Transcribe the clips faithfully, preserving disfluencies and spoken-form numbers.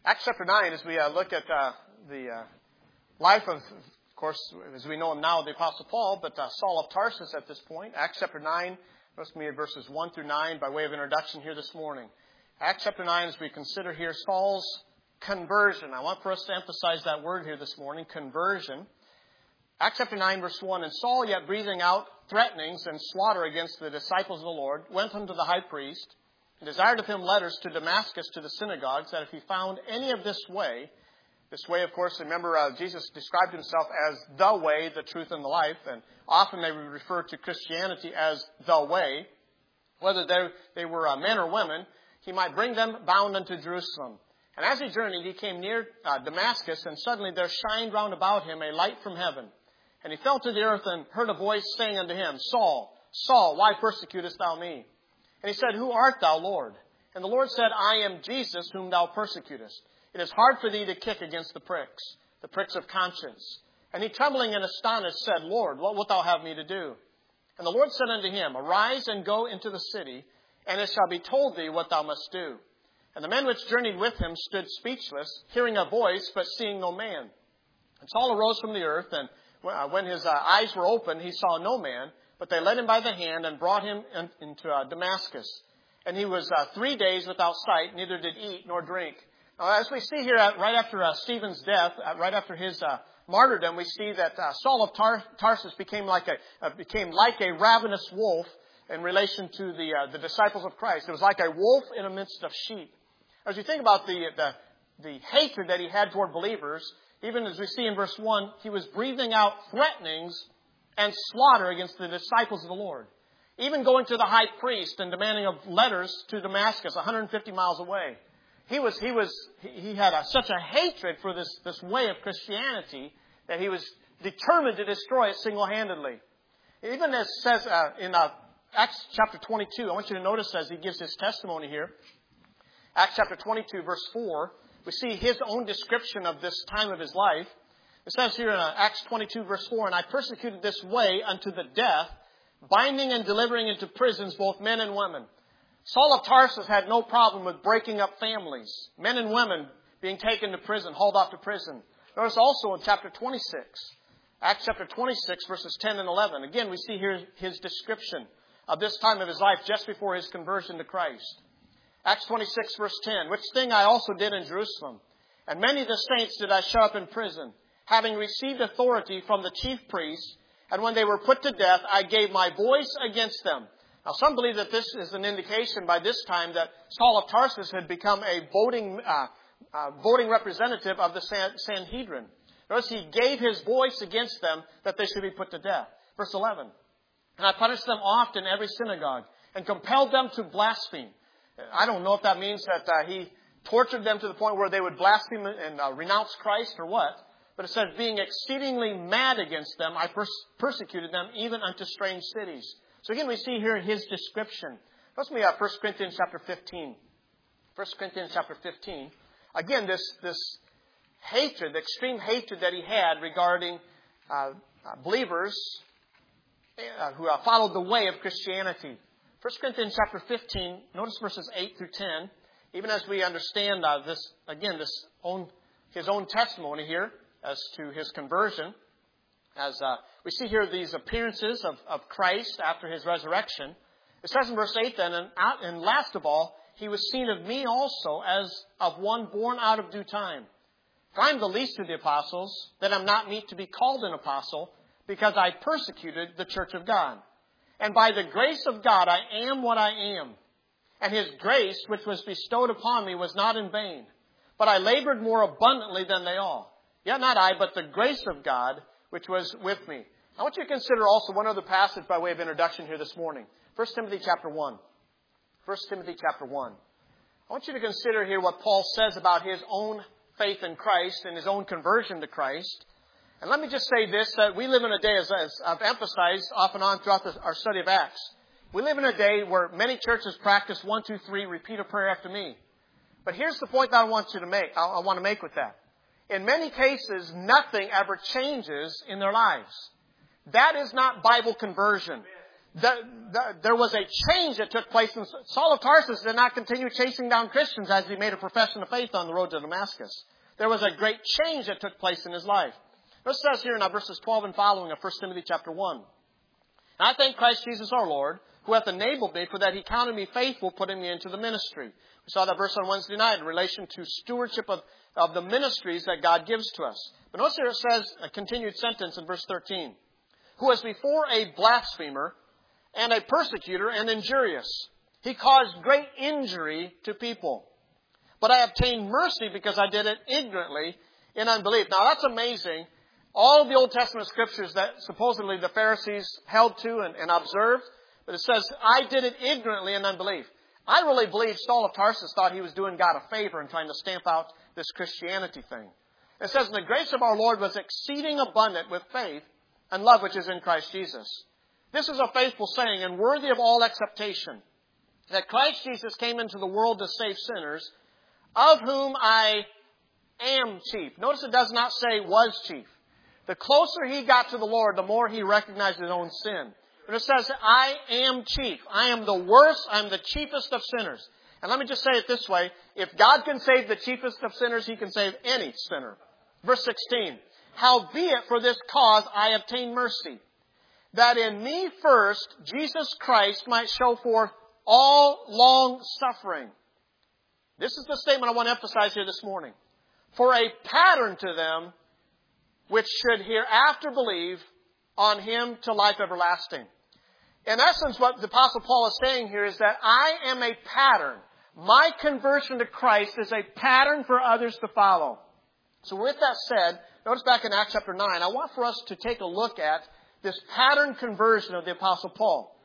Acts chapter nine, as we uh, look at uh, the uh, life of, of course, as we know him now, the Apostle Paul, but uh, Saul of Tarsus at this point. Acts chapter nine, let's be at verses one through nine by way of introduction here this morning. Acts chapter nine, as we consider here Saul's conversion. I want for us to emphasize that word here this morning, conversion. Acts chapter nine, verse one, And Saul, yet breathing out threatenings and slaughter against the disciples of the Lord, went unto the high priest, and desired of him letters to Damascus to the synagogues, that if he found any of this way, this way, of course, remember, uh, Jesus described himself as the way, the truth, and the life, and often they would refer to Christianity as the way. Whether they, they were uh, men or women, he might bring them bound unto Jerusalem. And as he journeyed, he came near uh, Damascus, and suddenly there shined round about him a light from heaven. And he fell to the earth and heard a voice saying unto him, Saul, Saul, why persecutest thou me? And he said, Who art thou, Lord? And the Lord said, I am Jesus, whom thou persecutest. It is hard for thee to kick against the pricks, the pricks of conscience. And he, trembling and astonished, said, Lord, what wilt thou have me to do? And the Lord said unto him, Arise and go into the city, and it shall be told thee what thou must do. And the men which journeyed with him stood speechless, hearing a voice, but seeing no man. And Saul arose from the earth, and when his eyes were opened, he saw no man, but they led him by the hand and brought him in, into uh, Damascus. And he was uh, three days without sight, neither did eat nor drink. Now, as we see here, uh, right after uh, Stephen's death, uh, right after his uh, martyrdom, we see that uh, Saul of Tar- Tarsus became like a uh, became like a ravenous wolf in relation to the uh, the disciples of Christ. It was like a wolf in the midst of sheep. As you think about the the the hatred that he had toward believers, even as we see in verse one, he was breathing out threatenings and slaughter against the disciples of the Lord. Even going to the high priest and demanding of letters to Damascus, one hundred fifty miles away. He was, he was, he had a, such a hatred for this, this way of Christianity that he was determined to destroy it single-handedly. Even as it says uh, in uh, Acts chapter twenty-two, I want you to notice as he gives his testimony here. Acts chapter twenty-two, verse four, we see his own description of this time of his life. It says here in Acts twenty-two, verse four, And I persecuted this way unto the death, binding and delivering into prisons both men and women. Saul of Tarsus had no problem with breaking up families, men and women being taken to prison, hauled off to prison. Notice also in chapter twenty-six, Acts chapter twenty-six, verses ten and eleven. Again, we see here his description of this time of his life just before his conversion to Christ. Acts twenty-six, verse ten, Which thing I also did in Jerusalem, and many of the saints did I shut up in prison, having received authority from the chief priests, and when they were put to death, I gave my voice against them. Now, some believe that this is an indication by this time that Saul of Tarsus had become a voting uh, uh, voting representative of the San- Sanhedrin. Notice he gave his voice against them that they should be put to death. Verse eleven, And I punished them oft in every synagogue, and compelled them to blaspheme. I don't know if that means that uh, he tortured them to the point where they would blaspheme and uh, renounce Christ or what. But it says, being exceedingly mad against them, I pers- persecuted them even unto strange cities. So again, we see here his description. Let's me uh, First Corinthians chapter fifteen. First Corinthians chapter fifteen. Again, this, this hatred, the extreme hatred that he had regarding uh, uh, believers uh, who uh, followed the way of Christianity. First Corinthians chapter fifteen, notice verses eight through ten. Even as we understand uh, this, again, this own, his own testimony here as to his conversion. As uh, we see here these appearances of, of Christ after his resurrection. It says in verse eight then, and, out, and last of all, he was seen of me also as of one born out of due time. For I am the least of the apostles, that I am not meet to be called an apostle, because I persecuted the church of God. And by the grace of God I am what I am. And his grace, which was bestowed upon me, was not in vain. But I labored more abundantly than they all. Yet not I, but the grace of God, which was with me. I want you to consider also one other passage by way of introduction here this morning. First Timothy chapter one. First Timothy chapter one. I want you to consider here what Paul says about his own faith in Christ and his own conversion to Christ. And let me just say this, that we live in a day, as, as I've emphasized off and on throughout the, our study of Acts, we live in a day where many churches practice one, two, three, repeat a prayer after me. But here's the point that I want you to make, I, I want to make with that. In many cases, nothing ever changes in their lives. That is not Bible conversion. the, the, there was a change that took place. And Saul of Tarsus did not continue chasing down Christians as he made a profession of faith on the road to Damascus. There was a great change that took place in his life. It says here in verses twelve and following of First Timothy chapter one. And I thank Christ Jesus our Lord, who hath enabled me, for that he counted me faithful, putting me into the ministry. We saw that verse on Wednesday night in relation to stewardship of, of the ministries that God gives to us. But notice here it says a continued sentence in verse thirteen. Who was before a blasphemer and a persecutor and injurious. He caused great injury to people. But I obtained mercy because I did it ignorantly in unbelief. Now that's amazing. All of the Old Testament scriptures that supposedly the Pharisees held to and, and observed. But it says, I did it ignorantly in unbelief. I really believe Saul of Tarsus thought he was doing God a favor in trying to stamp out this Christianity thing. It says, and the grace of our Lord was exceeding abundant with faith and love which is in Christ Jesus. This is a faithful saying and worthy of all acceptation, that Christ Jesus came into the world to save sinners, of whom I am chief. Notice it does not say was chief. The closer he got to the Lord, the more he recognized his own sin. But it says, I am chief. I am the worst. I am the chiefest of sinners. And let me just say it this way. If God can save the chiefest of sinners, he can save any sinner. Verse sixteen. Howbeit for this cause I obtain mercy, that in me first Jesus Christ might show forth all long suffering. This is the statement I want to emphasize here this morning. For a pattern to them which should hereafter believe on him to life everlasting. In essence, what the Apostle Paul is saying here is that I am a pattern. My conversion to Christ is a pattern for others to follow. So with that said, notice back in Acts chapter nine, I want for us to take a look at this pattern conversion of the Apostle Paul.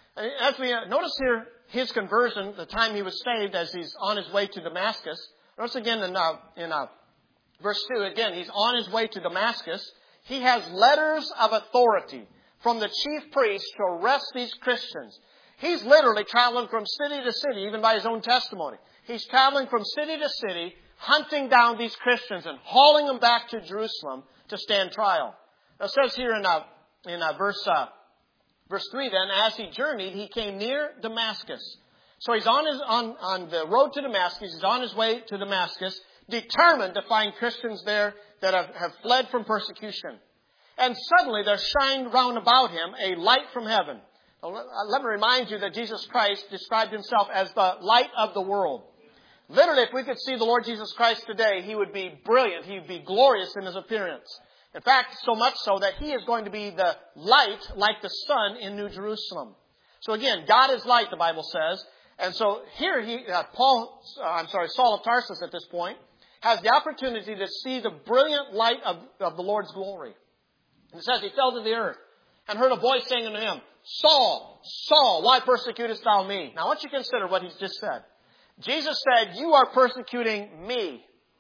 As we notice here, his conversion, the time he was saved as he's on his way to Damascus. Notice again in, uh, in uh, verse two, again, he's on his way to Damascus. He has letters of authority from the chief priest to arrest these Christians. He's literally traveling from city to city, even by his own testimony. He's traveling from city to city, hunting down these Christians and hauling them back to Jerusalem to stand trial. Now it says here in, uh, in uh, verse, uh, verse three then, as he journeyed, he came near Damascus. So he's on, his, on, on the road to Damascus. He's on his way to Damascus, determined to find Christians there that have, have fled from persecution. And suddenly there shined round about him a light from heaven. Now, let me remind you that Jesus Christ described himself as the light of the world. Literally, if we could see the Lord Jesus Christ today, he would be brilliant. He would be glorious in his appearance. In fact, so much so that he is going to be the light like the sun in New Jerusalem. So again, God is light, the Bible says. And so here he, uh, Paul, uh, I'm sorry, Saul of Tarsus at this point, has the opportunity to see the brilliant light of, of the Lord's glory. And it says he fell to the earth and heard a voice saying unto him, Saul, Saul, why persecutest thou me? Now I want you to consider what he's just said. Jesus said, you are persecuting me.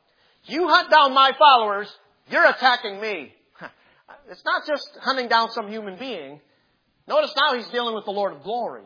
You hunt down my followers, you're attacking me. It's not just hunting down some human being. Notice now he's dealing with the Lord of glory.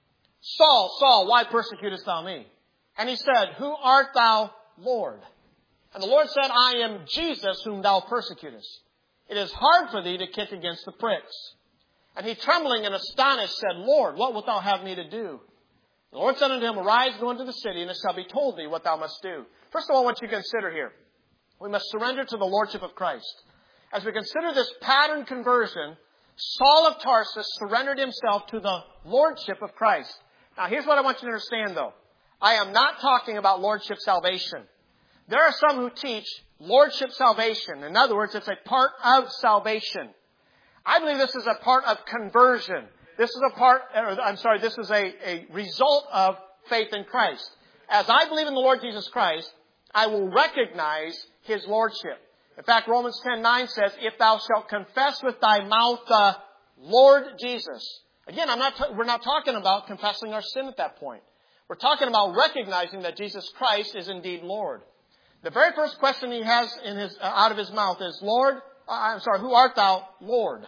Saul, Saul, why persecutest thou me? And he said, who art thou, Lord? And the Lord said, I am Jesus whom thou persecutest. It is hard for thee to kick against the pricks. And he, trembling and astonished, said, Lord, what wilt thou have me to do? The Lord said unto him, arise, go into the city, and it shall be told thee what thou must do. First of all, I want you to consider here, we must surrender to the Lordship of Christ. As we consider this pattern conversion, Saul of Tarsus surrendered himself to the Lordship of Christ. Now, here's what I want you to understand, though. I am not talking about Lordship salvation. There are some who teach Lordship salvation. In other words, it's a part of salvation. I believe this is a part of conversion. This is a part, I'm sorry, this is a, a result of faith in Christ. As I believe in the Lord Jesus Christ, I will recognize His Lordship. In fact, Romans ten nine says, if thou shalt confess with thy mouth the Lord Jesus. Again, I'm not, we're not talking about confessing our sin at that point. We're talking about recognizing that Jesus Christ is indeed Lord. The very first question he has in his, uh, out of his mouth is, Lord, uh, I'm sorry, who art thou, Lord?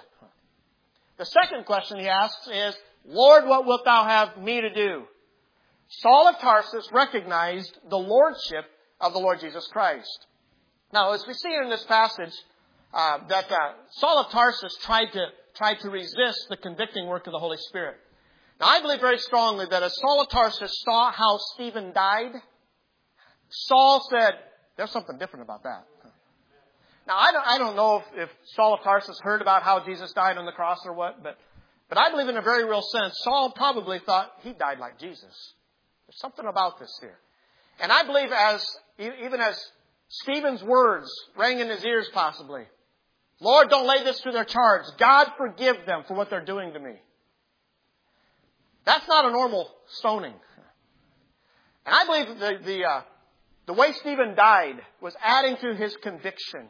The second question he asks is, Lord, what wilt thou have me to do? Saul of Tarsus recognized the lordship of the Lord Jesus Christ. Now, as we see here in this passage, uh, that uh, Saul of Tarsus tried to tried to resist the convicting work of the Holy Spirit. Now, I believe very strongly that as Saul of Tarsus saw how Stephen died, Saul said, there's something different about that. Now, I don't, I don't know if, if Saul of Tarsus heard about how Jesus died on the cross or what, but, but I believe in a very real sense, Saul probably thought he died like Jesus. There's something about this here. And I believe as, even as Stephen's words rang in his ears possibly, Lord, don't lay this to their charge. God, forgive them for what they're doing to me. That's not a normal stoning. And I believe the, the, uh, the way Stephen died was adding to his conviction.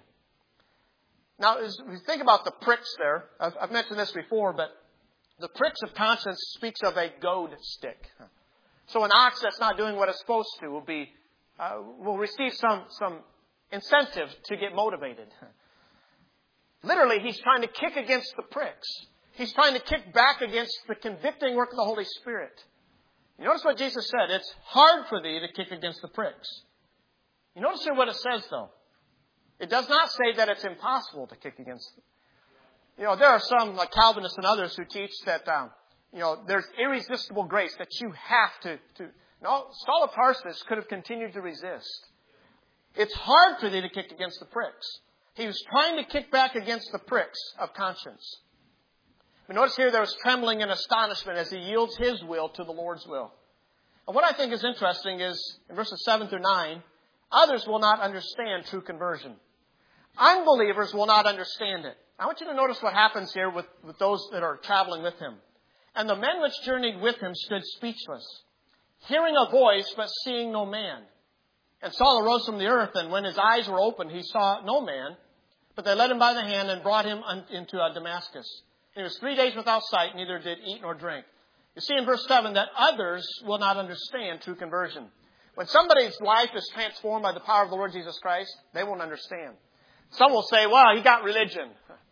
Now, as we think about the pricks there, I've, I've mentioned this before, but the pricks of conscience speaks of a goad stick. So an ox that's not doing what it's supposed to will be, uh, will receive some, some incentive to get motivated. Literally, he's trying to kick against the pricks. He's trying to kick back against the convicting work of the Holy Spirit. You notice what Jesus said. It's hard for thee to kick against the pricks. You notice here what it says, though. It does not say that it's impossible to kick against them. You know, there are some, like Calvinists and others, who teach that, um, you know, there's irresistible grace, that you have to, to. No, Saul of Tarsus could have continued to resist. It's hard for thee to kick against the pricks. He was trying to kick back against the pricks of conscience. But notice here there was trembling and astonishment as he yields his will to the Lord's will. And what I think is interesting is, in verses seven through nine, others will not understand true conversion. Unbelievers will not understand it. I want you to notice what happens here with, with those that are traveling with him. And the men which journeyed with him stood speechless, hearing a voice, but seeing no man. And Saul arose from the earth, and when his eyes were opened, he saw no man. But they led him by the hand and brought him into Damascus. He was three days without sight, neither did eat nor drink. You see in verse seven that others will not understand true conversion. When somebody's life is transformed by the power of the Lord Jesus Christ, they won't understand. Some will say, well, he got religion.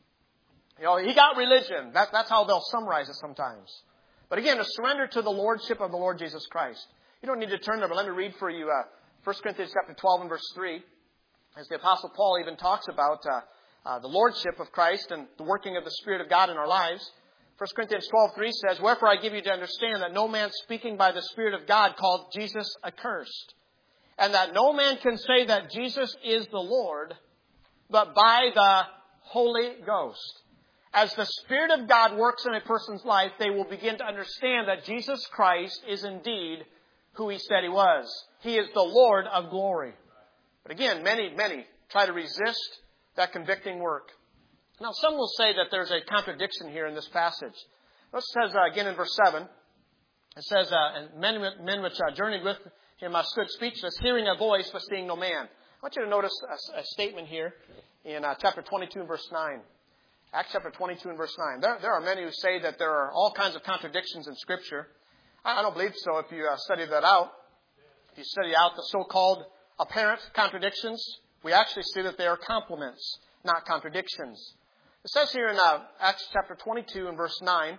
You know, he got religion. That, that's how they'll summarize it sometimes. But again, a surrender to the Lordship of the Lord Jesus Christ. You don't need to turn there, but let me read for you uh, First Corinthians chapter twelve and verse three. As the Apostle Paul even talks about uh, uh, the Lordship of Christ and the working of the Spirit of God in our lives. First Corinthians twelve three says, wherefore I give you to understand that no man speaking by the Spirit of God called Jesus accursed, and that no man can say that Jesus is the Lord, but by the Holy Ghost. As the Spirit of God works in a person's life, they will begin to understand that Jesus Christ is indeed who He said He was. He is the Lord of glory. But again, many, many try to resist that convicting work. Now, some will say that there's a contradiction here in this passage. It says uh, again in verse seven, it says, uh, and men, men which uh, journeyed with him uh, stood speechless, hearing a voice, but seeing no man. I want you to notice a, a statement here in uh, chapter twenty-two and verse nine. Acts chapter twenty-two and verse nine. There, there are many who say that there are all kinds of contradictions in Scripture. I, I don't believe so if you uh, study that out. If you study out the so-called apparent contradictions, we actually see that they are complements, not contradictions. It says here in uh, Acts chapter twenty-two and verse nine,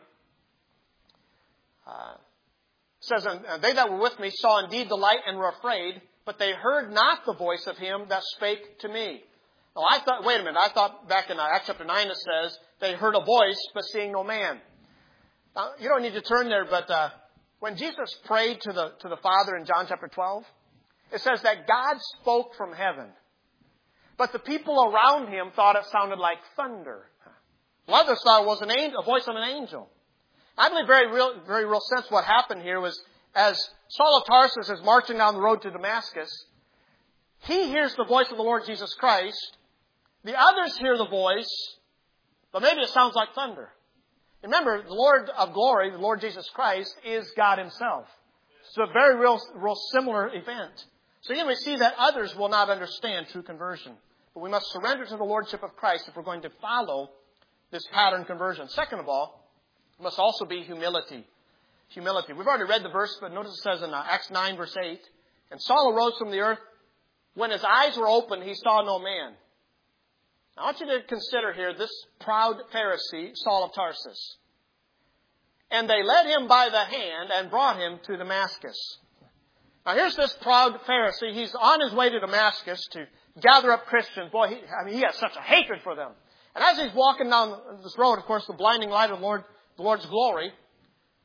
uh, it says, and they that were with me saw indeed the light and were afraid, but they heard not the voice of him that spake to me. Now I thought, wait a minute, I thought back in uh, Acts chapter nine it says, they heard a voice, but seeing no man. Now, you don't need to turn there, but uh, when Jesus prayed to the, to the Father in John chapter twelve, it says that God spoke from heaven. But the people around him thought it sounded like thunder. Others thought it was an angel, a voice of an angel. I believe very real, very real sense what happened here was as Saul of Tarsus is marching down the road to Damascus, he hears the voice of the Lord Jesus Christ. The others hear the voice, but maybe it sounds like thunder. Remember, the Lord of glory, the Lord Jesus Christ, is God Himself. It's a very real, real similar event. So again, we see that others will not understand true conversion. But we must surrender to the Lordship of Christ if we're going to follow this pattern conversion. Second of all, it must also be humility. Humility. We've already read the verse, but notice it says in uh, Acts nine verse eight, and Saul arose from the earth. When his eyes were opened, he saw no man. Now, I want you to consider here this proud Pharisee, Saul of Tarsus. And they led him by the hand and brought him to Damascus. Now, here's this proud Pharisee. He's on his way to Damascus to gather up Christians. Boy, he, I mean, he has such a hatred for them. And as he's walking down this road, of course, the blinding light of the Lord, the Lord's glory,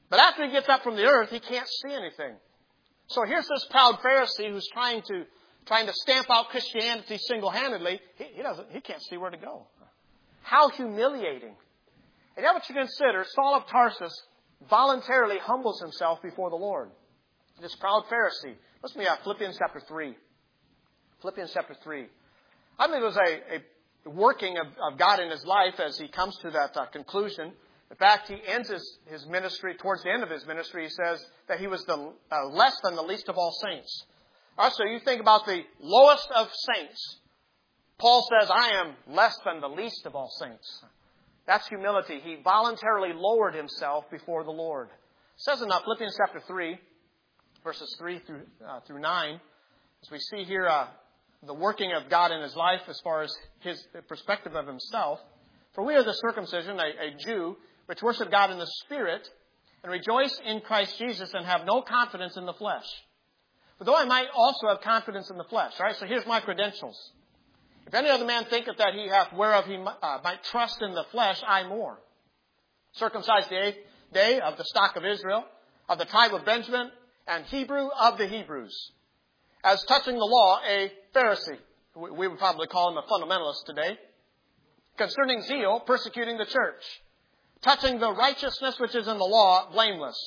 But after he gets up from the earth, he can't see anything. So here's this proud Pharisee who's trying to trying to stamp out Christianity single-handedly. He, he doesn't. He can't see where to go. How humiliating! And now, what you consider, Saul of Tarsus voluntarily humbles himself before the Lord. This proud Pharisee. Listen to me, uh, Philippians chapter three. Philippians chapter three. I believe it was a, a working of, of God in his life as he comes to that uh, conclusion. In fact, he ends his, his ministry, towards the end of his ministry, he says that he was the uh, less than the least of all saints. Also, you think about the lowest of saints. Paul says, I am less than the least of all saints. That's humility. He voluntarily lowered himself before the Lord. It says in uh, Philippians chapter three, verses three through, uh, through nine, as we see here uh, the working of God in his life as far as his perspective of himself. For we are the circumcision, a, a Jew, which worship God in the Spirit, and rejoice in Christ Jesus, and have no confidence in the flesh. But though I might also have confidence in the flesh. All right, so here's my credentials. If any other man thinketh that he hath whereof he uh, might trust in the flesh, I more. Circumcised the eighth day of the stock of Israel, of the tribe of Benjamin, and Hebrew of the Hebrews. As touching the law, a Pharisee. We would probably call him a fundamentalist today. Concerning zeal, persecuting the church. Touching the righteousness which is in the law, blameless.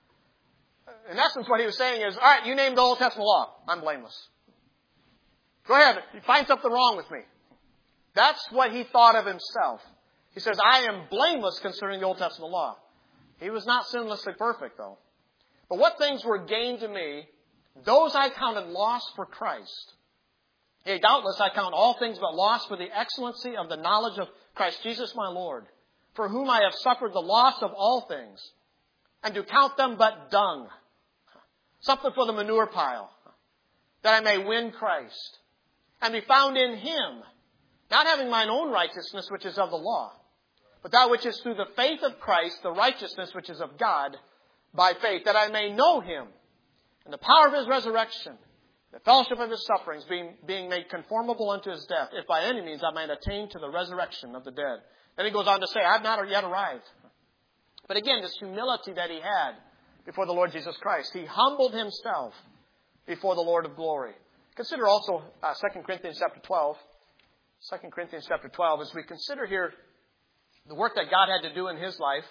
In essence, what he was saying is, all right, you named the Old Testament law. I'm blameless. Go ahead. You find something wrong with me. That's what he thought of himself. He says, I am blameless concerning the Old Testament law. He was not sinlessly perfect, though. But what things were gained to me, those I counted loss for Christ. Yea, doubtless I count all things but loss for the excellency of the knowledge of Christ Jesus my Lord, for whom I have suffered the loss of all things, and do count them but dung, something for the manure pile, that I may win Christ, and be found in Him, not having mine own righteousness which is of the law, but that which is through the faith of Christ, the righteousness which is of God, by faith, that I may know Him, and the power of His resurrection, the fellowship of His sufferings, being, being made conformable unto His death, if by any means I might attain to the resurrection of the dead. Then he goes on to say, I have not yet arrived. But again, this humility that he had before the Lord Jesus Christ. He humbled himself before the Lord of glory. Consider also uh, Second Corinthians chapter twelve. Second Corinthians chapter twelve, as we consider here the work that God had to do in his life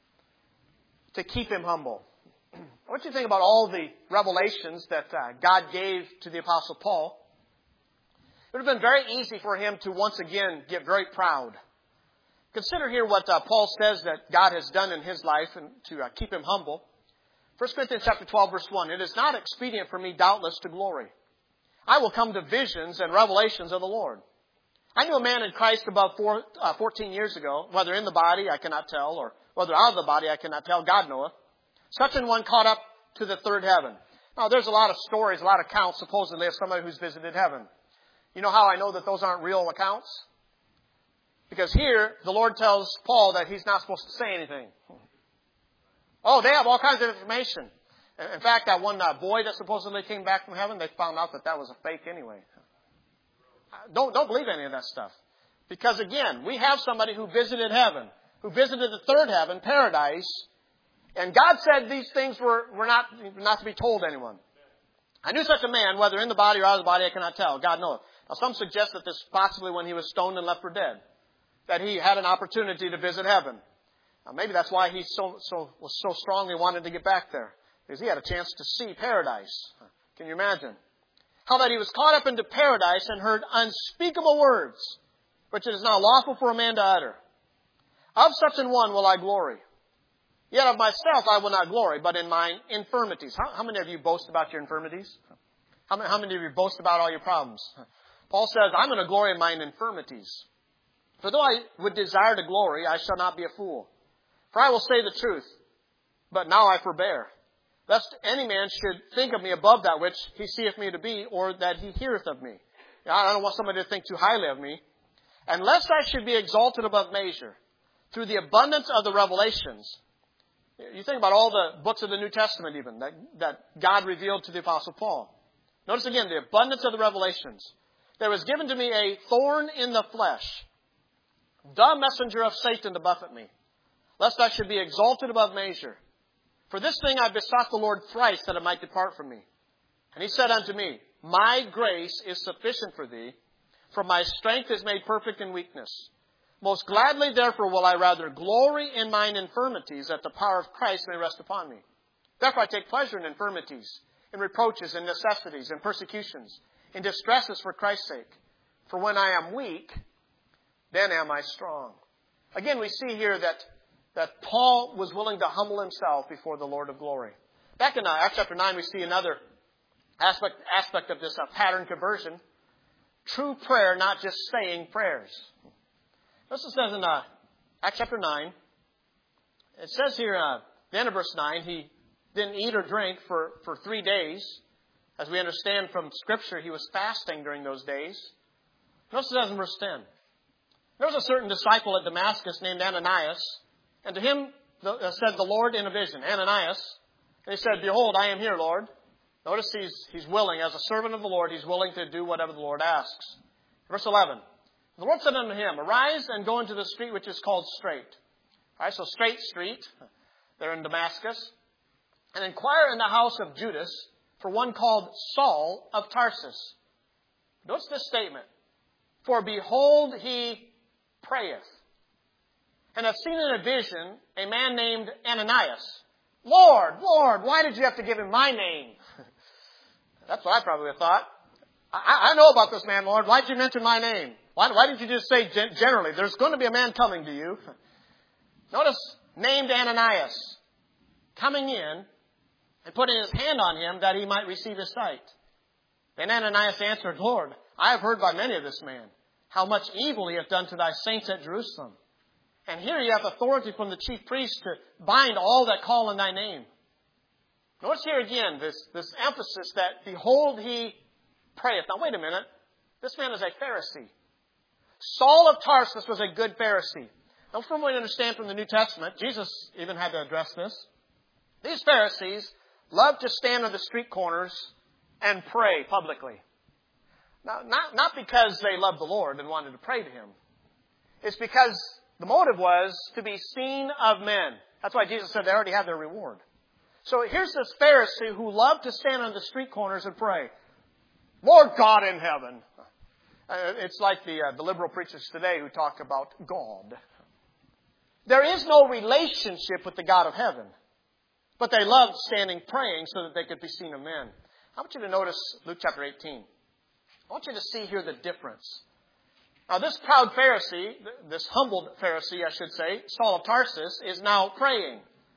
to keep him humble. What do you think about all the revelations that uh, God gave to the Apostle Paul? It would have been very easy for him to once again get very proud. Consider here what uh, Paul says that God has done in his life and to uh, keep him humble. First Corinthians chapter twelve, verse one. It is not expedient for me, doubtless, to glory. I will come to visions and revelations of the Lord. I knew a man in Christ about four, uh, fourteen years ago, whether in the body, I cannot tell, or whether out of the body, I cannot tell, God knoweth. Such an one caught up to the third heaven. Now, there's a lot of stories, a lot of accounts, supposedly, of somebody who's visited heaven. You know how I know that those aren't real accounts? Because here, the Lord tells Paul that he's not supposed to say anything. Oh, they have all kinds of information. In fact, that one uh, boy that supposedly came back from heaven, they found out that that was a fake anyway. Don't, don't believe any of that stuff. Because again, we have somebody who visited heaven, who visited the third heaven, paradise, and God said these things were, were not, not to be told anyone. I knew such a man, whether in the body or out of the body, I cannot tell. God knoweth. Now, some suggest that this possibly when he was stoned and left for dead, that he had an opportunity to visit heaven. Now, maybe that's why he so, so, was so strongly wanted to get back there, because he had a chance to see paradise. Can you imagine? How that he was caught up into paradise and heard unspeakable words, which it is now lawful for a man to utter. Of such an one will I glory. Yet of myself I will not glory, but in mine infirmities. How, how many of you boast about your infirmities? How many, how many of you boast about all your problems? Paul says, I'm going to glory in mine infirmities. For though I would desire to glory, I shall not be a fool. For I will say the truth, but now I forbear, lest any man should think of me above that which he seeth me to be, or that he heareth of me. I don't want somebody to think too highly of me. And lest I should be exalted above measure through the abundance of the revelations. You think about all the books of the New Testament even that, that God revealed to the Apostle Paul. Notice again, the abundance of the revelations. There was given to me a thorn in the flesh, the messenger of Satan to buffet me, lest I should be exalted above measure. For this thing I besought the Lord thrice that it might depart from me. And he said unto me, My grace is sufficient for thee, for my strength is made perfect in weakness. Most gladly, therefore, will I rather glory in mine infirmities, that the power of Christ may rest upon me. Therefore I take pleasure in infirmities, in reproaches, in necessities, in persecutions, in distresses for Christ's sake. For when I am weak, then am I strong. Again, we see here that, that Paul was willing to humble himself before the Lord of glory. Back in uh, Acts chapter nine, we see another aspect, aspect of this uh, pattern conversion. True prayer, not just saying prayers. This it says in uh, Acts chapter nine. It says here, uh, the end of verse nine, he didn't eat or drink for, for three days. As we understand from Scripture, he was fasting during those days. Notice it says in verse ten. There was a certain disciple at Damascus named Ananias, and to him the, uh, said the Lord in a vision, Ananias. And he said, Behold, I am here, Lord. Notice he's, he's willing. As a servant of the Lord, he's willing to do whatever the Lord asks. Verse eleven. The Lord said unto him, Arise and go into the street which is called Straight. All right, so Straight Street, there in Damascus. And inquire in the house of Judas for one called Saul of Tarsus. Notice this statement. For behold, he prayeth, and hath seen in a vision a man named Ananias. Lord, Lord, why did you have to give him my name? That's what I probably have thought. I, I know about this man, Lord. Why did you mention my name? Why, why didn't you just say gen- generally, there's going to be a man coming to you? Notice, named Ananias, coming in and putting his hand on him that he might receive his sight. Then Ananias answered, Lord, I have heard by many of this man, how much evil he hath done to thy saints at Jerusalem. And here you have authority from the chief priest to bind all that call on thy name. Notice here again this, this emphasis that, behold, he prayeth. Now wait a minute. This man is a Pharisee. Saul of Tarsus was a good Pharisee. Now from what we understand from the New Testament, Jesus even had to address this. These Pharisees loved to stand on the street corners and pray publicly. Now, not, not because they loved the Lord and wanted to pray to Him. It's because the motive was to be seen of men. That's why Jesus said they already have their reward. So here's this Pharisee who loved to stand on the street corners and pray, Lord God in heaven. Uh, it's like the, uh, the liberal preachers today who talk about God. There is no relationship with the God of heaven. But they loved standing praying so that they could be seen of men. I want you to notice Luke chapter eighteen. I want you to see here the difference. Now this proud Pharisee, this humbled Pharisee I should say, Saul of Tarsus, is now praying.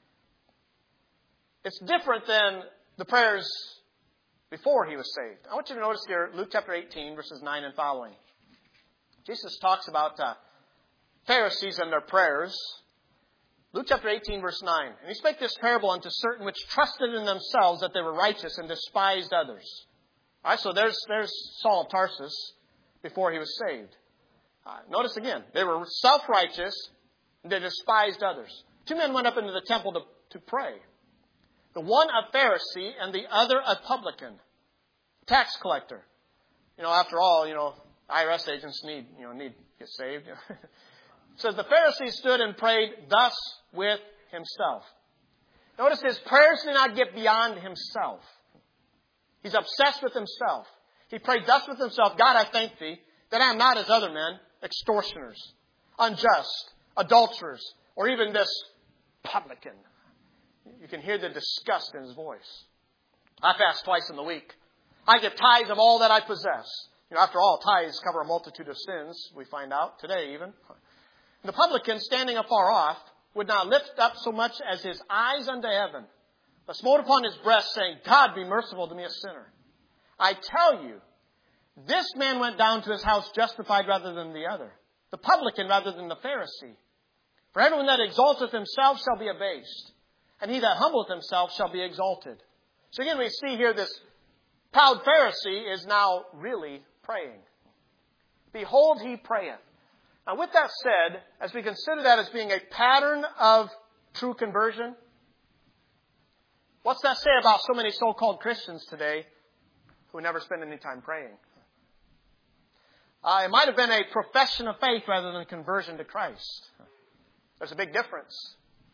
It's different than the prayers before he was saved. I want you to notice here Luke chapter eighteen, verses nine and following. Jesus talks about uh, Pharisees and their prayers. Luke chapter eighteen, verse nine. And he spake this parable unto certain which trusted in themselves that they were righteous and despised others. All right, so there's, there's Saul of Tarsus before he was saved. Uh, notice again, they were self-righteous and they despised others. Two men went up into the temple to, to pray. The one a Pharisee and the other a publican, tax collector. You know, after all, you know, I R S agents need, you know, need to get saved. It says the Pharisee stood and prayed thus with himself. Notice his prayers did not get beyond himself. He's obsessed with himself. He prayed thus with himself, God, I thank thee that I am not as other men, extortioners, unjust, adulterers, or even this publican. You can hear the disgust in his voice. I fast twice in the week. I give tithes of all that I possess. You know, after all, tithes cover a multitude of sins, we find out today even. The publican, standing afar off, would not lift up so much as his eyes unto heaven, but smote upon his breast, saying, God, be merciful to me, a sinner. I tell you, this man went down to his house justified rather than the other, the publican rather than the Pharisee. For everyone that exalteth himself shall be abased, and he that humbleth himself shall be exalted. So again, we see here this proud Pharisee is now really praying. Behold, he prayeth. Now, with that said, as we consider that as being a pattern of true conversion, what's that say about so many so-called Christians today who never spend any time praying? Uh, it might have been a profession of faith rather than a conversion to Christ. There's a big difference.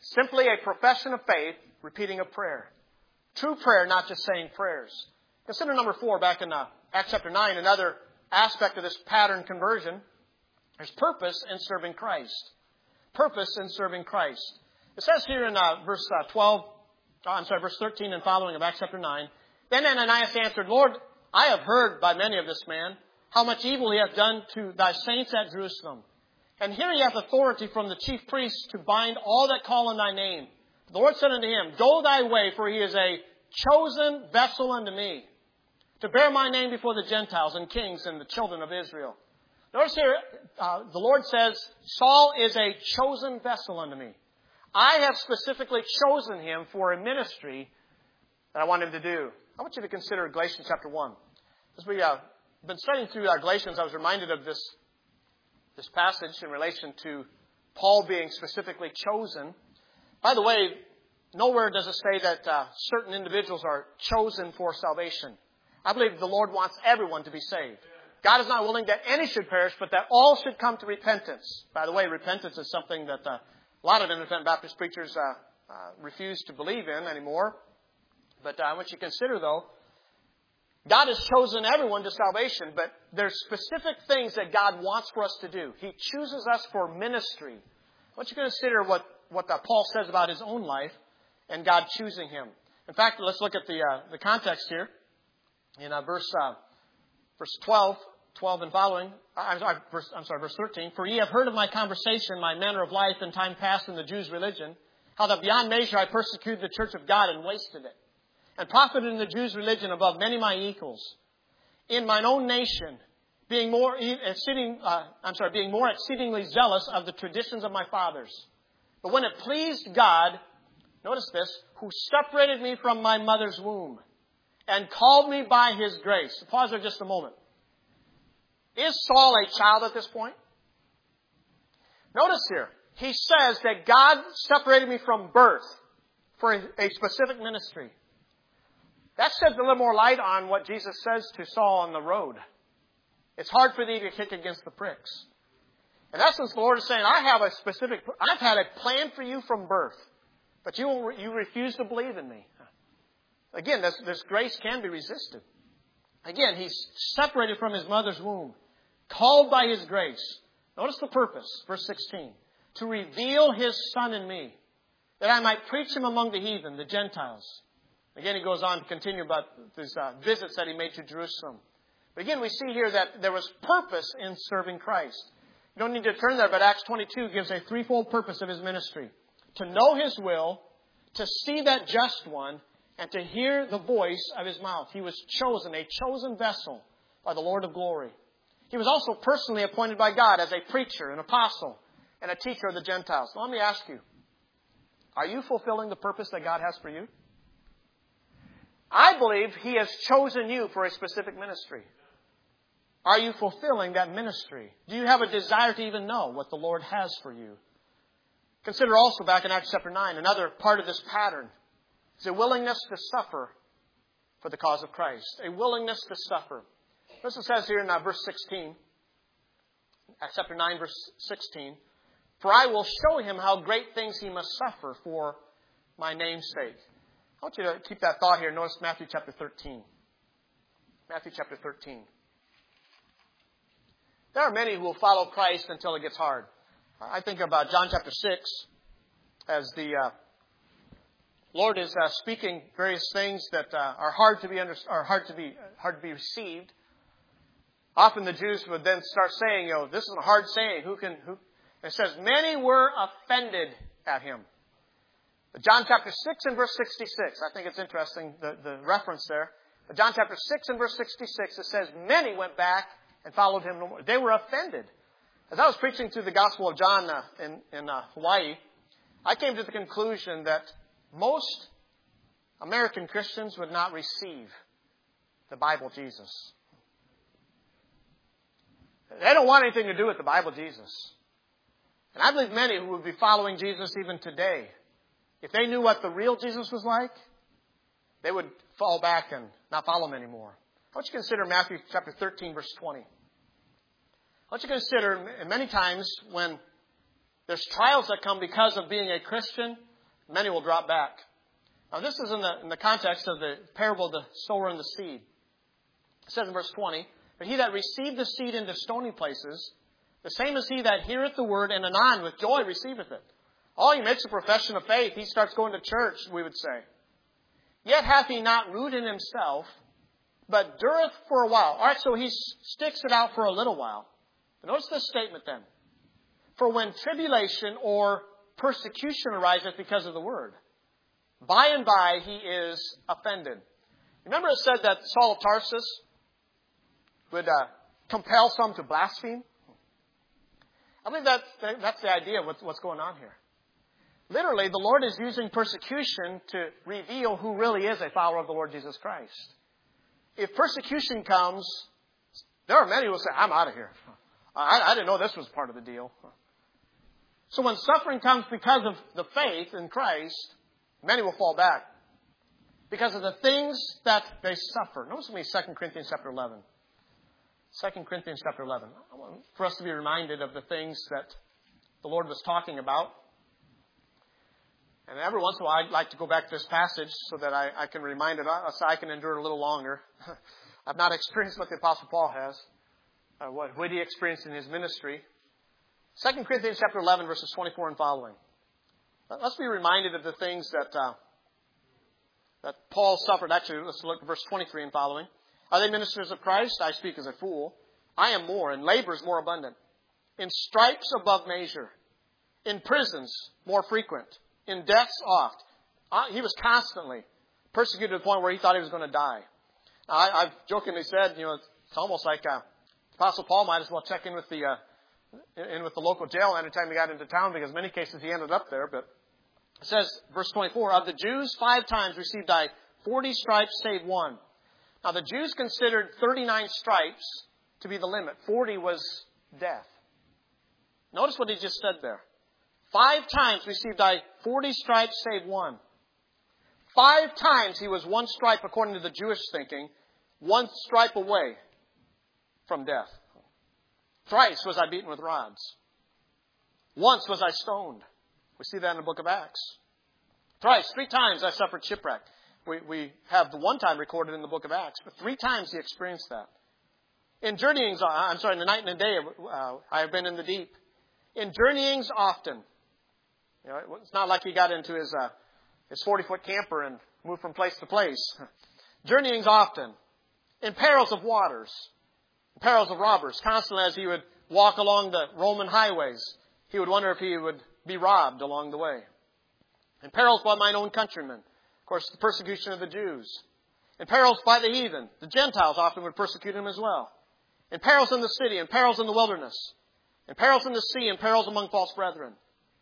Simply a profession of faith, repeating a prayer. True prayer, not just saying prayers. Consider number four back in uh, Acts chapter nine, another aspect of this pattern conversion. There's purpose in serving Christ. Purpose in serving Christ. It says here in uh, verse uh, twelve, oh, I'm sorry, verse thirteen and following of Acts chapter nine, Then Ananias answered, Lord, I have heard by many of this man how much evil he hath done to thy saints at Jerusalem. And here he hath authority from the chief priests to bind all that call on thy name. The Lord said unto him, Go thy way, for he is a chosen vessel unto me, to bear my name before the Gentiles and kings and the children of Israel. Notice here, uh, the Lord says, Saul is a chosen vessel unto me. I have specifically chosen him for a ministry that I want him to do. I want you to consider Galatians chapter one. As we have uh, been studying through uh, Galatians, I was reminded of this, this passage in relation to Paul being specifically chosen. By the way, nowhere does it say that uh, certain individuals are chosen for salvation. I believe the Lord wants everyone to be saved. God is not willing that any should perish, but that all should come to repentance. By the way, repentance is something that uh, a lot of independent Baptist preachers uh, uh, refuse to believe in anymore. But uh, I want you to consider, though, God has chosen everyone to salvation, but there's specific things that God wants for us to do. He chooses us for ministry. I want you to consider what, what uh, Paul says about his own life and God choosing him. In fact, let's look at the uh, the context here. In uh, verse uh, verse twelve, twelve and following, I'm sorry, verse, I'm sorry, verse thirteen. For ye have heard of my conversation, my manner of life in time past in the Jews' religion, how that beyond measure I persecuted the church of God and wasted it, and profited in the Jews' religion above many my equals. In mine own nation, being more exceeding, uh, I'm sorry, being more exceedingly zealous of the traditions of my fathers. But when it pleased God, notice this, who separated me from my mother's womb, and called me by His grace. Pause there just a moment. Is Saul a child at this point? Notice here, he says that God separated me from birth for a specific ministry. That sheds a little more light on what Jesus says to Saul on the road. It's hard for thee to kick against the pricks. In essence, the Lord is saying, I have a specific, I've had a plan for you from birth, but you you refuse to believe in me. Again, this, this grace can be resisted. Again, he's separated from his mother's womb, called by His grace. Notice the purpose, verse sixteen. To reveal His Son in me, that I might preach Him among the heathen, the Gentiles. Again, he goes on to continue about these uh, visits that he made to Jerusalem. But again, we see here that there was purpose in serving Christ. You don't need to turn there, but Acts twenty-two gives a threefold purpose of his ministry. To know His will, to see that just one, and to hear the voice of His mouth. He was chosen, a chosen vessel by the Lord of glory. He was also personally appointed by God as a preacher, an apostle, and a teacher of the Gentiles. Now, let me ask you, are you fulfilling the purpose that God has for you? I believe He has chosen you for a specific ministry. Are you fulfilling that ministry? Do you have a desire to even know what the Lord has for you? Consider also back in Acts chapter nine, another part of this pattern is a willingness to suffer for the cause of Christ. A willingness to suffer. This it says here in uh, verse sixteen, Acts chapter nine, verse sixteen, For I will show him how great things he must suffer for my name's sake. I want you to keep that thought here. Notice Matthew chapter thirteen. Matthew chapter thirteen. There are many who will follow Christ until it gets hard. I think about John chapter six as the uh, Lord is uh, speaking various things that uh, are hard to be under, are hard to be hard to be received. Often the Jews would then start saying, "You know, this is a hard saying. Who can?" Who? And it says, "Many were offended at him." But John chapter six and verse sixty-six. I think it's interesting the, the reference there. But John chapter six and verse sixty-six. It says, "Many went back and followed him no more." They were offended. As I was preaching through the Gospel of John uh, in in uh, Hawaii, I came to the conclusion that most American Christians would not receive the Bible Jesus. They don't want anything to do with the Bible Jesus. And I believe many who would be following Jesus even today, if they knew what the real Jesus was like, they would fall back and not follow him anymore. I want you to consider Matthew chapter thirteen, verse twenty. I want you to consider many times when there's trials that come because of being a Christian, Many will drop back. Now, this is in the, in the context of the parable of the sower and the seed. It says in verse twenty, "But he that received the seed into stony places, the same is he that heareth the word, and anon with joy receiveth it." Oh, he makes a profession of faith. He starts going to church, we would say. "Yet hath he not root in himself, but dureth for a while." All right, so he sticks it out for a little while. But notice this statement then. "For when tribulation or persecution ariseth because of the word, by and by he is offended." Remember it said that Saul of Tarsus would uh, compel some to blaspheme? I believe that's, that's the idea of what's going on here. Literally, the Lord is using persecution to reveal who really is a follower of the Lord Jesus Christ. If persecution comes, there are many who will say, "I'm out of here. I, I didn't know this was part of the deal." So when suffering comes because of the faith in Christ, many will fall back because of the things that they suffer. Notice with me Second Corinthians chapter eleven. Second Corinthians chapter eleven. I want for us to be reminded of the things that the Lord was talking about. And every once in a while, I'd like to go back to this passage so that I, I can remind it, so I can endure it a little longer. I've not experienced what the Apostle Paul has, uh, what, what he experienced in his ministry. Second Corinthians chapter eleven, verses twenty-four and following. Let's be reminded of the things that uh, that Paul suffered. Actually, let's look at verse twenty-three and following. "Are they ministers of Christ? I speak as a fool. I am more, in labors more abundant. In stripes above measure. In prisons more frequent. In deaths oft." Uh, he was constantly persecuted to the point where he thought he was going to die. I, I've jokingly said, you know, it's almost like uh, Apostle Paul might as well check in with the uh, in with the local jail anytime he got into town, because in many cases he ended up there. But it says, verse twenty-four, "Of the Jews five times received I forty stripes save one." Now the Jews considered thirty-nine stripes to be the limit. forty was death. Notice what he just said there. Five times received I forty stripes save one. Five times he was one stripe, according to the Jewish thinking, one stripe away from death. Thrice was I beaten with rods. Once was I stoned. We see that in the book of Acts. Thrice, three times I suffered shipwreck. We, we have the one time recorded in the book of Acts, but three times he experienced that. In journeyings, I'm sorry, in the night and the day, uh, I have been in the deep. In journeyings often. You know, it's not like he got into his uh, his forty-foot camper and moved from place to place. Journeyings often. In perils of waters. In perils of robbers. Constantly as he would walk along the Roman highways, he would wonder if he would be robbed along the way. In perils by mine own countrymen. Of course, the persecution of the Jews. In perils by the heathen. The Gentiles often would persecute him as well. In perils in the city. In perils in the wilderness. In perils in the sea. In perils among false brethren.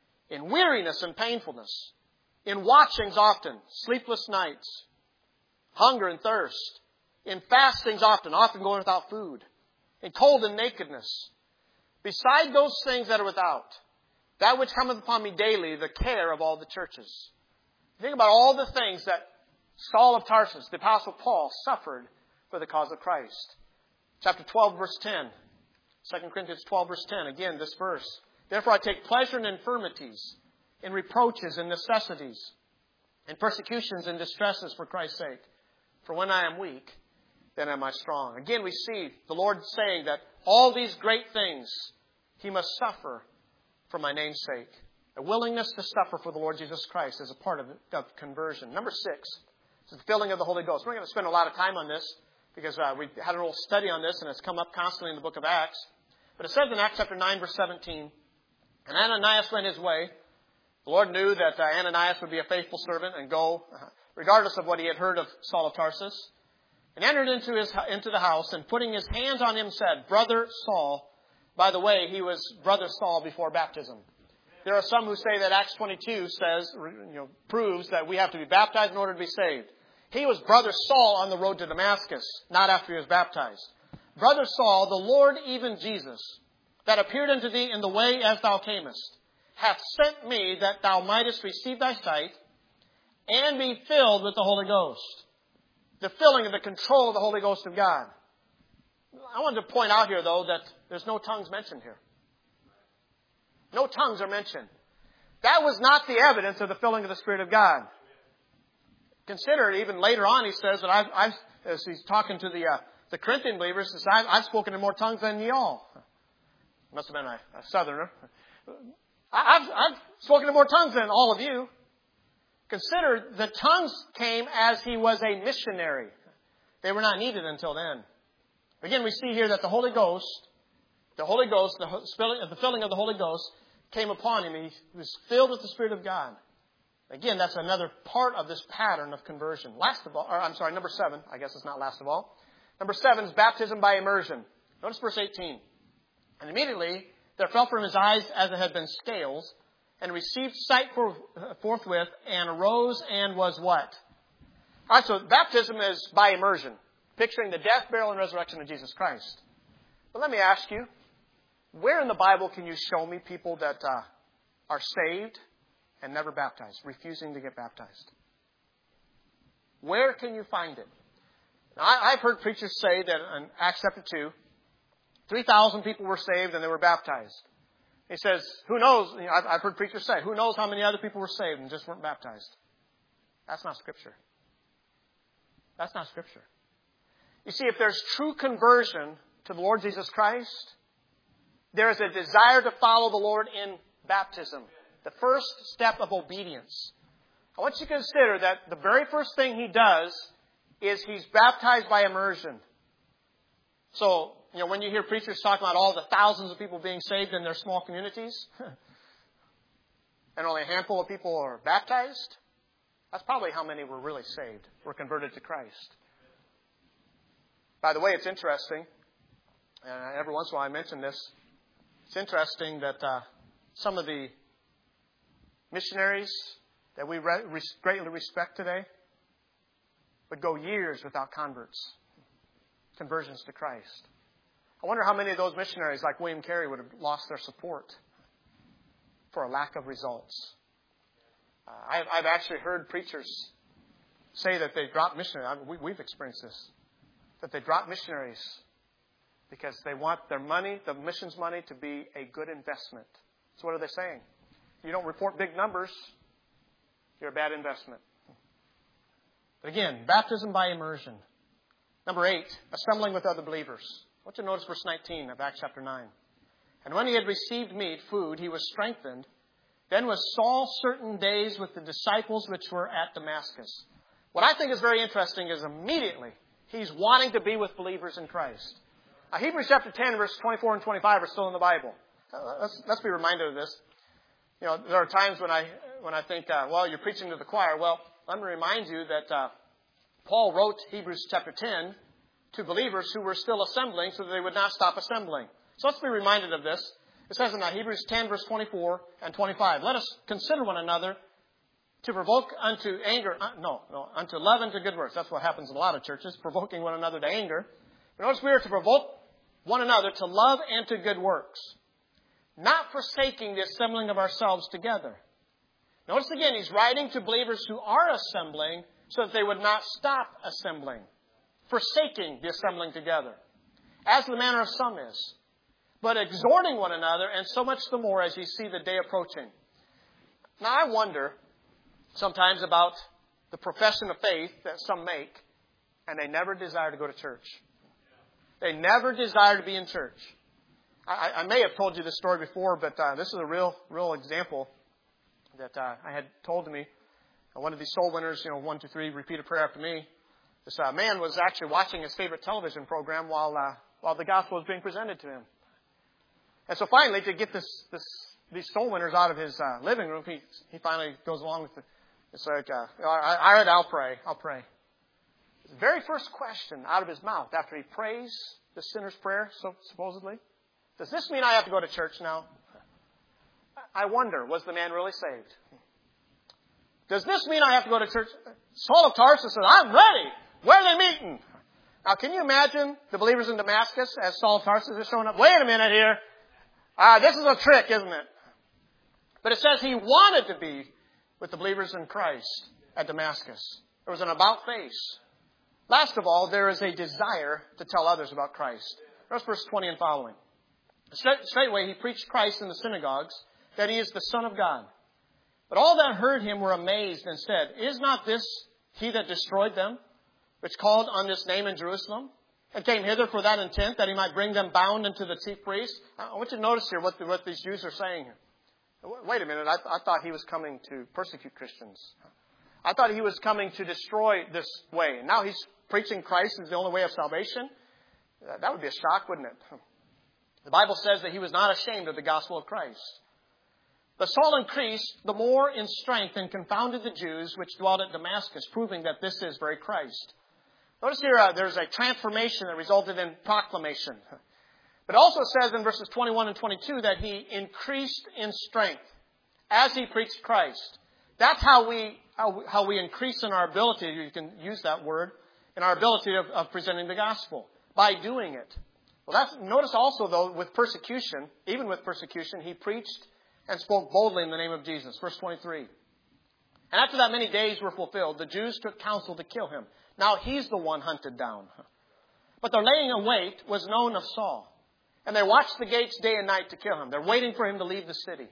In weariness and painfulness. In watchings often. Sleepless nights. Hunger and thirst. In fastings often. Often going without food. In cold and nakedness. Beside those things that are without. That which cometh upon me daily, the care of all the churches. Think about all the things that Saul of Tarsus, the Apostle Paul, suffered for the cause of Christ. Chapter twelve, verse ten. Second Corinthians twelve, verse ten. Again, this verse. Therefore I take pleasure in infirmities, in reproaches, in necessities, in persecutions and distresses for Christ's sake. For when I am weak, then am I strong. Again, we see the Lord saying that all these great things he must suffer for my name's sake. A willingness to suffer for the Lord Jesus Christ is a part of, of conversion. Number six is the filling of the Holy Ghost. We're going to spend a lot of time on this because uh, we had a little study on this and it's come up constantly in the book of Acts. But it says in Acts chapter nine, verse seventeen, and Ananias went his way. The Lord knew that uh, Ananias would be a faithful servant and go, uh, regardless of what he had heard of Saul of Tarsus, and entered into his into the house and putting his hands on him said, Brother Saul. By the way, he was Brother Saul before baptism. There are some who say that Acts twenty-two says, you know, proves that we have to be baptized in order to be saved. He was Brother Saul on the road to Damascus, not after he was baptized. Brother Saul, the Lord even Jesus, that appeared unto thee in the way as thou camest, hath sent me that thou mightest receive thy sight and be filled with the Holy Ghost. The filling of the control of the Holy Ghost of God. I wanted to point out here, though, that there's no tongues mentioned here. No tongues are mentioned. That was not the evidence of the filling of the Spirit of God. Consider it, even later on he says that I've, I've as he's talking to the uh, the Corinthian believers, he says, I've, I've spoken in more tongues than ye all. Must have been a, a southerner. I, I've, I've spoken in more tongues than all of you. Consider the tongues came as he was a missionary. They were not needed until then. Again, we see here that the Holy Ghost, the Holy Ghost, the filling, the filling of the Holy Ghost came upon him. He was filled with the Spirit of God. Again, that's another part of this pattern of conversion. Last of all, or I'm sorry, number seven. I guess it's not last of all. Number seven is baptism by immersion. Notice verse eighteen. And immediately there fell from his eyes as it had been scales, and received sight for, forthwith, and arose and was what? All right, so baptism is by immersion, picturing the death, burial, and resurrection of Jesus Christ. But let me ask you, where in the Bible can you show me people that uh, are saved and never baptized, refusing to get baptized? Where can you find it? Now, I, I've heard preachers say that in Acts chapter two, three thousand people were saved and they were baptized. He says, who knows, you know, I've, I've heard preachers say, who knows how many other people were saved and just weren't baptized? That's not Scripture. That's not Scripture. You see, if there's true conversion to the Lord Jesus Christ, there is a desire to follow the Lord in baptism. The first step of obedience. I want you to consider that the very first thing he does is he's baptized by immersion. So, you know, when you hear preachers talking about all the thousands of people being saved in their small communities, and only a handful of people are baptized, that's probably how many were really saved, were converted to Christ. By the way, it's interesting, and every once in a while I mention this, it's interesting that uh, some of the missionaries that we re- greatly respect today would go years without converts, conversions to Christ. I wonder how many of those missionaries, like William Carey, would have lost their support for a lack of results. Uh, I've, I've actually heard preachers say that they drop missionaries. I mean, we, we've experienced this. That they drop missionaries because they want their money, the missions money, to be a good investment. So what are they saying? You don't report big numbers, you're a bad investment. But again, baptism by immersion. Number eight, assembling with other believers. I want you to notice verse nineteen of Acts chapter nine. And when he had received meat, food, he was strengthened. Then was Saul certain days with the disciples which were at Damascus. What I think is very interesting is immediately he's wanting to be with believers in Christ. Now, Hebrews chapter ten, verses twenty-four and twenty-five are still in the Bible. Uh, let's, let's be reminded of this. You know, there are times when I when I think, uh, well, you're preaching to the choir. Well, let me remind you that uh, Paul wrote Hebrews chapter ten to believers who were still assembling so that they would not stop assembling. So let's be reminded of this. It says in uh, Hebrews ten, verse twenty-four and twenty-five, let us consider one another to provoke unto anger, uh, no, no, unto love and to good works. That's what happens in a lot of churches, provoking one another to anger. But notice we are to provoke one another to love and to good works, not forsaking the assembling of ourselves together. Notice again, he's writing to believers who are assembling so that they would not stop assembling, forsaking the assembling together, as the manner of some is, but exhorting one another, and so much the more as you see the day approaching. Now, I wonder sometimes about the profession of faith that some make, and they never desire to go to church. They never desire to be in church. I, I may have told you this story before, but uh, this is a real, real example that uh, I had told to me. Uh, one of these soul winners, you know, one, two, three, repeat a prayer after me. This uh, man was actually watching his favorite television program while uh, while the gospel was being presented to him. And so finally, to get this, this these soul winners out of his uh, living room, he he finally goes along with the, it's like, uh, all right, I'll pray, I'll pray. The very first question out of his mouth after he prays the sinner's prayer, so supposedly, does this mean I have to go to church now? I wonder, was the man really saved? Does this mean I have to go to church? Saul of Tarsus said, I'm ready. Where are they meeting? Now, can you imagine the believers in Damascus as Saul of Tarsus is showing up? Wait a minute here. Uh, this is a trick, isn't it? But it says he wanted to be with the believers in Christ at Damascus. There was an about face. Last of all, there is a desire to tell others about Christ. Notice verse twenty and following. Straight, straightway he preached Christ in the synagogues, that he is the Son of God. But all that heard him were amazed and said, Is not this he that destroyed them, which called on this name in Jerusalem, and came hither for that intent, that he might bring them bound unto the chief priests? I want you to notice here what, the, what these Jews are saying here. Wait a minute, I, I thought he was coming to persecute Christians. I thought he was coming to destroy this way. And now he's preaching Christ is the only way of salvation? That would be a shock, wouldn't it? The Bible says that he was not ashamed of the gospel of Christ. But Saul increased the more in strength and confounded the Jews which dwelt at Damascus, proving that this is very Christ. Notice here uh, there's a transformation that resulted in proclamation. But it also says in verses twenty-one and twenty-two that he increased in strength as he preached Christ. That's how we how we, how we increase in our ability, you can use that word, in our ability of, of presenting the gospel, by doing it. Well, that's, notice also, though, with persecution, even with persecution, he preached and spoke boldly in the name of Jesus. Verse twenty-three. And after that many days were fulfilled, the Jews took counsel to kill him. Now he's the one hunted down. But their laying in wait was known of Saul. And they watched the gates day and night to kill him. They're waiting for him to leave the city.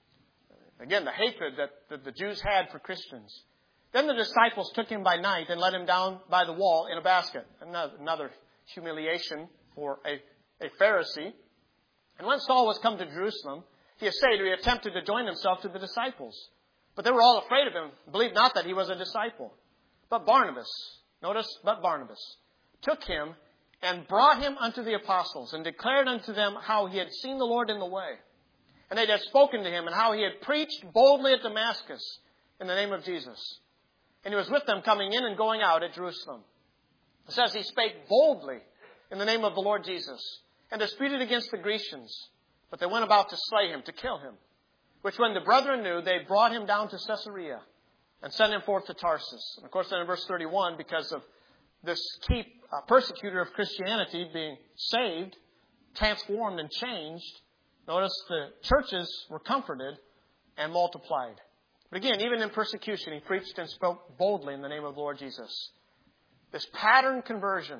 Again, the hatred that, that the Jews had for Christians. Then the disciples took him by night and let him down by the wall in a basket. Another, another humiliation for a, a Pharisee. And when Saul was come to Jerusalem, he essayed, or he attempted to join himself to the disciples. But they were all afraid of him, believed not that he was a disciple. But Barnabas, notice, but Barnabas, took him and brought him unto the apostles, and declared unto them how he had seen the Lord in the way. And they had spoken to him, and how he had preached boldly at Damascus in the name of Jesus. And he was with them coming in and going out at Jerusalem. It says he spake boldly in the name of the Lord Jesus, and disputed against the Grecians. But they went about to slay him, to kill him. Which when the brethren knew, they brought him down to Caesarea, and sent him forth to Tarsus. And of course, then in verse thirty-one, because of this key uh, persecutor of Christianity being saved, transformed and changed, notice the churches were comforted and multiplied. But again, even in persecution, he preached and spoke boldly in the name of the Lord Jesus. This pattern conversion.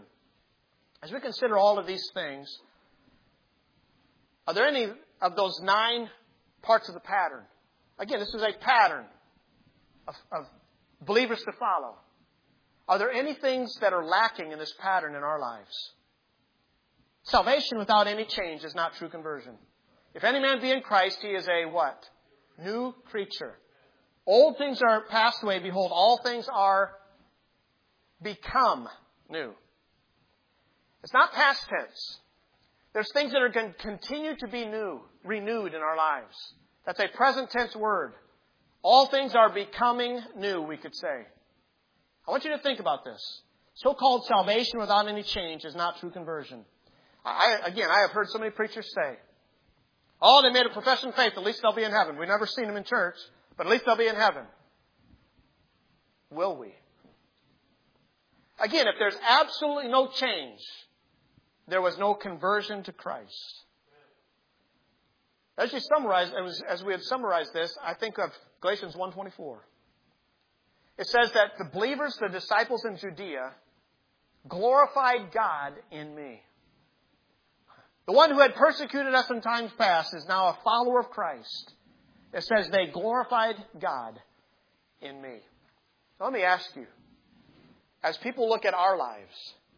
As we consider all of these things, are there any of those nine parts of the pattern? Again, this is a pattern of, of believers to follow. Are there any things that are lacking in this pattern in our lives? Salvation without any change is not true conversion. If any man be in Christ, he is a what? New creature. Old things are passed away. Behold, all things are become new. It's not past tense. There's things that are going to continue to be new, renewed in our lives. That's a present tense word. All things are becoming new, we could say. I want you to think about this. So-called salvation without any change is not true conversion. I, again, I have heard so many preachers say, oh, they made a profession of faith, at least they'll be in heaven. We've never seen them in church, but at least they'll be in heaven. Will we? Again, if there's absolutely no change, there was no conversion to Christ. As you summarize, as, as we have summarized this, I think of Galatians one twenty-four. It says that the believers, the disciples in Judea, glorified God in me. The one who had persecuted us in times past is now a follower of Christ. It says they glorified God in me. Now, let me ask you, as people look at our lives,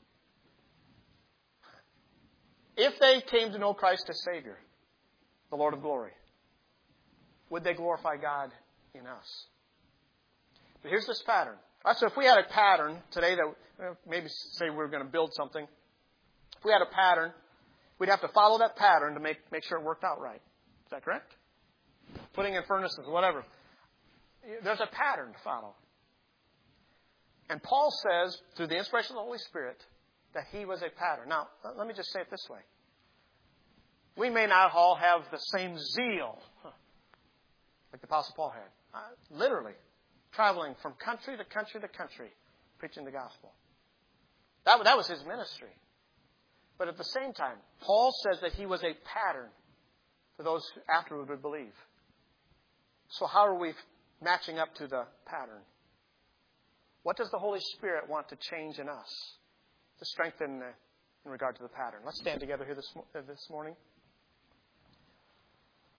if they came to know Christ as Savior, the Lord of glory, would they glorify God in us? But here's this pattern. So if we had a pattern today that, well, maybe say we we're going to build something. If we had a pattern, we'd have to follow that pattern to make, make sure it worked out right. Is that correct? Putting in furnaces, whatever. There's a pattern to follow. And Paul says, through the inspiration of the Holy Spirit, that he was a pattern. Now, let me just say it this way. We may not all have the same zeal like the Apostle Paul had. Uh, literally. Traveling from country to country to country, preaching the gospel. That, that was his ministry. But at the same time, Paul says that he was a pattern for those who afterward would believe. So how are we matching up to the pattern? What does the Holy Spirit want to change in us to strengthen uh, in regard to the pattern? Let's stand together here this, uh, this morning.